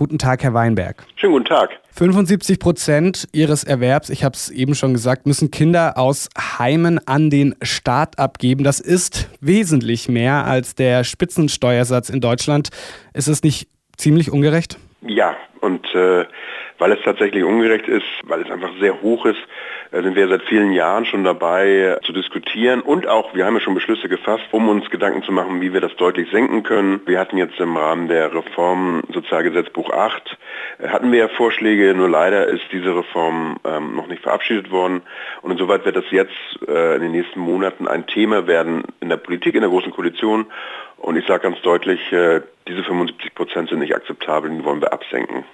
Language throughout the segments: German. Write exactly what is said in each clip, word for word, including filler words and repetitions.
Guten Tag, Herr Weinberg. Schönen guten Tag. fünfundsiebzig Prozent Ihres Erwerbs, ich habe es eben schon gesagt, müssen Kinder aus Heimen an den Staat abgeben. Das ist wesentlich mehr als der Spitzensteuersatz in Deutschland. Ist es nicht ziemlich ungerecht? Ja, und äh, weil es tatsächlich ungerecht ist, weil es einfach sehr hoch ist, äh, sind wir seit vielen Jahren schon dabei äh, zu diskutieren und auch, wir haben ja schon Beschlüsse gefasst, um uns Gedanken zu machen, wie wir das deutlich senken können. Wir hatten jetzt im Rahmen der Reform Sozialgesetzbuch acht, äh, hatten wir ja Vorschläge, nur leider ist diese Reform ähm, noch nicht verabschiedet worden und insoweit wird das jetzt äh, in den nächsten Monaten ein Thema werden in der Politik, in der Großen Koalition. Und ich sage ganz deutlich, äh, diese fünfundsiebzig Prozent sind nicht akzeptabel, die wollen wir absenken.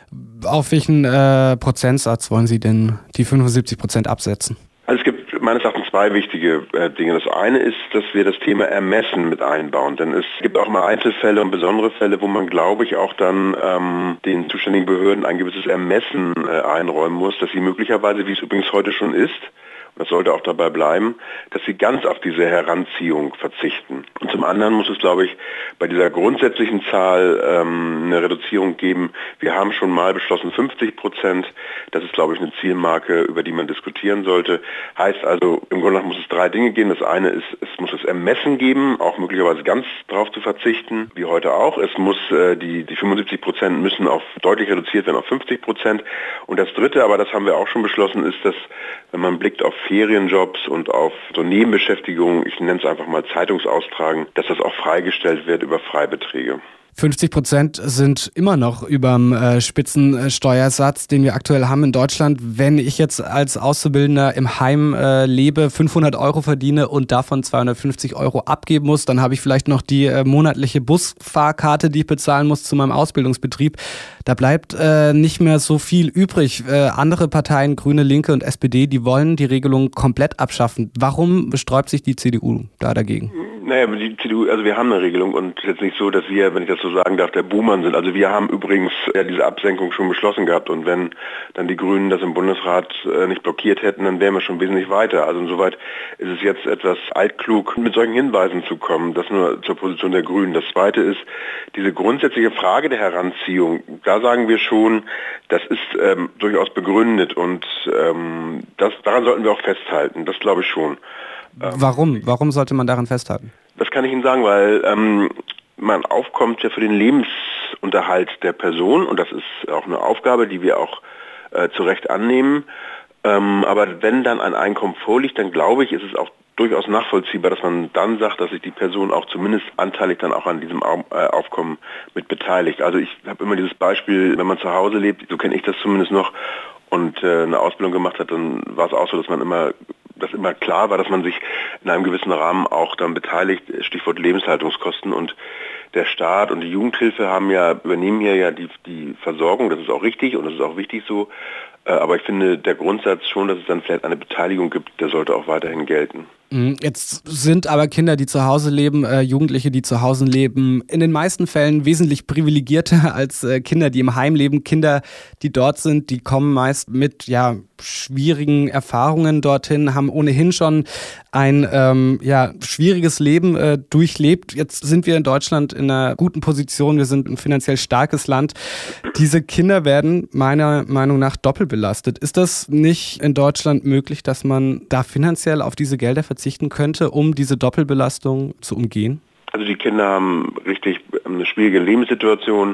Auf welchen äh, Prozentsatz wollen Sie denn die fünfundsiebzig Prozent absetzen? Also es gibt meines Erachtens zwei wichtige äh, Dinge. Das eine ist, dass wir das Thema Ermessen mit einbauen. Denn es gibt auch mal Einzelfälle und besondere Fälle, wo man, glaube ich, auch dann ähm, den zuständigen Behörden ein gewisses Ermessen äh, einräumen muss, dass sie möglicherweise, wie es übrigens heute schon ist, das sollte auch dabei bleiben, dass sie ganz auf diese Heranziehung verzichten. Und zum anderen muss es, glaube ich, bei dieser grundsätzlichen Zahl ähm, eine Reduzierung geben. Wir haben schon mal beschlossen fünfzig Prozent. Das ist, glaube ich, eine Zielmarke, über die man diskutieren sollte. Heißt also, im Grunde genommen muss es drei Dinge geben. Das eine ist, es muss das Ermessen geben, auch möglicherweise ganz darauf zu verzichten, wie heute auch. Es muss äh, die, die fünfundsiebzig Prozent müssen auf deutlich reduziert werden auf fünfzig Prozent. Und das dritte, aber das haben wir auch schon beschlossen, ist, dass, wenn man blickt auf Ferienjobs und auf so Nebenbeschäftigungen, ich nenne es einfach mal Zeitungsaustragen, dass das auch freigestellt wird über Freibeträge. fünfzig Prozent sind immer noch überm äh, Spitzensteuersatz, den wir aktuell haben in Deutschland. Wenn ich jetzt als Auszubildender im Heim äh, lebe, fünfhundert Euro verdiene und davon zweihundertfünfzig Euro abgeben muss, dann habe ich vielleicht noch die äh, monatliche Busfahrkarte, die ich bezahlen muss zu meinem Ausbildungsbetrieb. Da bleibt äh, nicht mehr so viel übrig. Äh, andere Parteien, Grüne, Linke und S P D, die wollen die Regelung komplett abschaffen. Warum sträubt sich die C D U da dagegen? Naja, die C D U, also wir haben eine Regelung und es ist jetzt nicht so, dass wir, wenn ich das so sagen darf, der Buhmann sind. Also wir haben übrigens ja diese Absenkung schon beschlossen gehabt und wenn dann die Grünen das im Bundesrat äh, nicht blockiert hätten, dann wären wir schon wesentlich weiter. Also insoweit ist es jetzt etwas altklug, mit solchen Hinweisen zu kommen. Das nur zur Position der Grünen. Das Zweite ist diese grundsätzliche Frage der Heranziehung. Da sagen wir schon, das ist ähm, durchaus begründet und ähm, das, daran sollten wir auch festhalten. Das glaube ich schon. Warum? Warum sollte man daran festhalten? Das kann ich Ihnen sagen, weil ähm, man aufkommt ja für den Lebensunterhalt der Person und das ist auch eine Aufgabe, die wir auch äh, zu Recht annehmen. Ähm, aber wenn dann ein Einkommen vorliegt, dann glaube ich, ist es auch durchaus nachvollziehbar, dass man dann sagt, dass sich die Person auch zumindest anteilig dann auch an diesem Aufkommen mit beteiligt. Also ich habe immer dieses Beispiel, wenn man zu Hause lebt, so kenne ich das zumindest noch, und äh, eine Ausbildung gemacht hat, dann war es auch so, dass man immer dass immer klar war, dass man sich in einem gewissen Rahmen auch dann beteiligt, Stichwort Lebenshaltungskosten, und der Staat und die Jugendhilfe haben ja, übernehmen hier ja die, die Versorgung, das ist auch richtig und das ist auch wichtig so, aber ich finde der Grundsatz schon, dass es dann vielleicht eine Beteiligung gibt, der sollte auch weiterhin gelten. Jetzt sind aber Kinder, die zu Hause leben, äh, Jugendliche, die zu Hause leben, in den meisten Fällen wesentlich privilegierter als äh, Kinder, die im Heim leben. Kinder, die dort sind, die kommen meist mit ja schwierigen Erfahrungen dorthin, haben ohnehin schon ein ähm, ja schwieriges Leben äh, durchlebt. Jetzt sind wir in Deutschland in einer guten Position, wir sind ein finanziell starkes Land. Diese Kinder werden meiner Meinung nach doppelt belastet. Ist das nicht in Deutschland möglich, dass man da finanziell auf diese Gelder verzichten könnte, um diese Doppelbelastung zu umgehen? Also die Kinder haben richtig eine schwierige Lebenssituation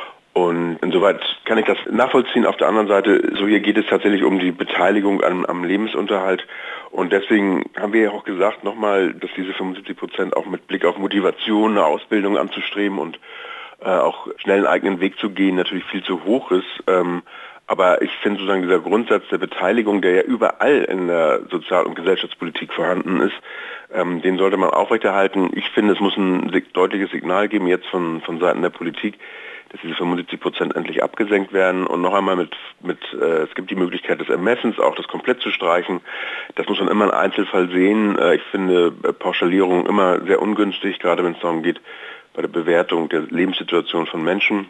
und insoweit kann ich das nachvollziehen. Auf der anderen Seite, so hier geht es tatsächlich um die Beteiligung am, am Lebensunterhalt und deswegen haben wir ja auch gesagt nochmal, dass diese fünfundsiebzig Prozent auch mit Blick auf Motivation, eine Ausbildung anzustreben und äh, auch schnell einen eigenen Weg zu gehen natürlich viel zu hoch ist. Ähm, Aber ich finde sozusagen dieser Grundsatz der Beteiligung, der ja überall in der Sozial- und Gesellschaftspolitik vorhanden ist, ähm, den sollte man aufrechterhalten. Ich finde, es muss ein deutliches Signal geben jetzt von, von Seiten der Politik, dass diese fünfundsiebzig Prozent endlich abgesenkt werden und noch einmal mit, mit äh, es gibt die Möglichkeit des Ermessens, auch das komplett zu streichen. Das muss man immer im Einzelfall sehen. Äh, ich finde äh, Pauschalierung immer sehr ungünstig, gerade wenn es darum geht, bei der Bewertung der Lebenssituation von Menschen.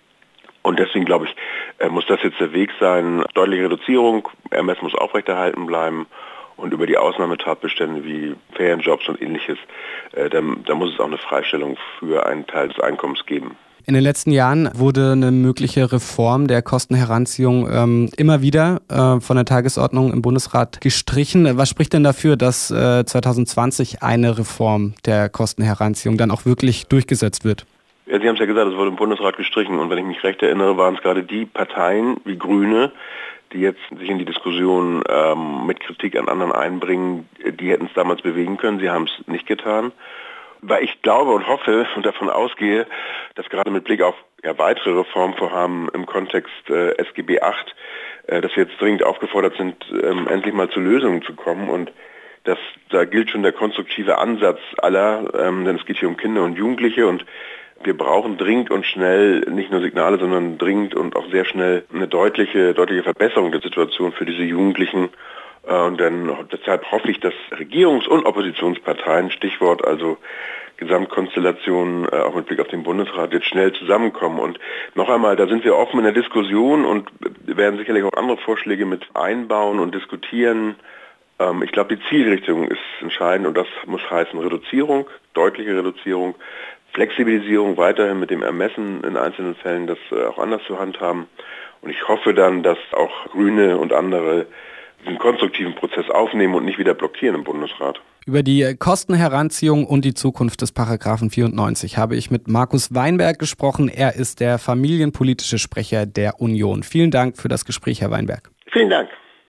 Und deswegen, glaube ich, äh, muss das jetzt der Weg sein. Deutliche Reduzierung, Ermessen muss aufrechterhalten bleiben und über die Ausnahmetatbestände wie Ferienjobs und ähnliches, äh, da, da muss es auch eine Freistellung für einen Teil des Einkommens geben. In den letzten Jahren wurde eine mögliche Reform der Kostenheranziehung ähm, immer wieder äh, von der Tagesordnung im Bundesrat gestrichen. Was spricht denn dafür, dass äh, zwanzig zwanzig eine Reform der Kostenheranziehung dann auch wirklich durchgesetzt wird? Ja, Sie haben es ja gesagt, es wurde im Bundesrat gestrichen und wenn ich mich recht erinnere, waren es gerade die Parteien wie Grüne, die jetzt sich in die Diskussion ähm, mit Kritik an anderen einbringen, die hätten es damals bewegen können, sie haben es nicht getan. Weil ich glaube und hoffe und davon ausgehe, dass gerade mit Blick auf ja, weitere Reformvorhaben im Kontext äh, S G B acht, äh, dass wir jetzt dringend aufgefordert sind, ähm, endlich mal zu Lösungen zu kommen und das, da gilt schon der konstruktive Ansatz aller, ähm, denn es geht hier um Kinder und Jugendliche und wir brauchen dringend und schnell nicht nur Signale, sondern dringend und auch sehr schnell eine deutliche, deutliche Verbesserung der Situation für diese Jugendlichen. Und dann, deshalb hoffe ich, dass Regierungs- und Oppositionsparteien, Stichwort also Gesamtkonstellationen, auch mit Blick auf den Bundesrat, jetzt schnell zusammenkommen. Und noch einmal, da sind wir offen in der Diskussion und werden sicherlich auch andere Vorschläge mit einbauen und diskutieren. Ich glaube, die Zielrichtung ist entscheidend und das muss heißen Reduzierung, deutliche Reduzierung, Flexibilisierung weiterhin mit dem Ermessen in einzelnen Fällen, das auch anders zu handhaben. Und ich hoffe dann, dass auch Grüne und andere diesen konstruktiven Prozess aufnehmen und nicht wieder blockieren im Bundesrat. Über die Kostenheranziehung und die Zukunft des Paragraphen vierundneunzig habe ich mit Markus Weinberg gesprochen. Er ist der familienpolitische Sprecher der Union. Vielen Dank für das Gespräch, Herr Weinberg. Vielen Dank.